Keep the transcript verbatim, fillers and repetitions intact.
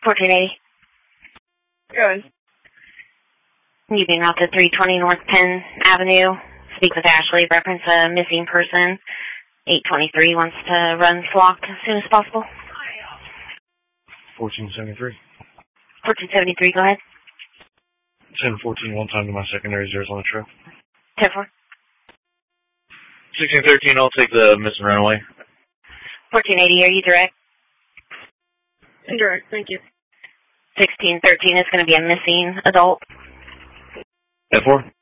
fourteen eighty. Good. You being out to three twenty North Penn Avenue. Speak with Ashley. Reference a missing person. eight twenty-three wants to run flocked as soon as possible. fourteen seventy-three. fourteen seventy-three, go ahead. ten fourteen, one time to my secondary zeros on the trail. ten four. sixteen thirteen, I'll take the missing runaway. fourteen eighty, are you direct? Indirect, thank you. sixteen thirteen is going to be a missing adult. ten four.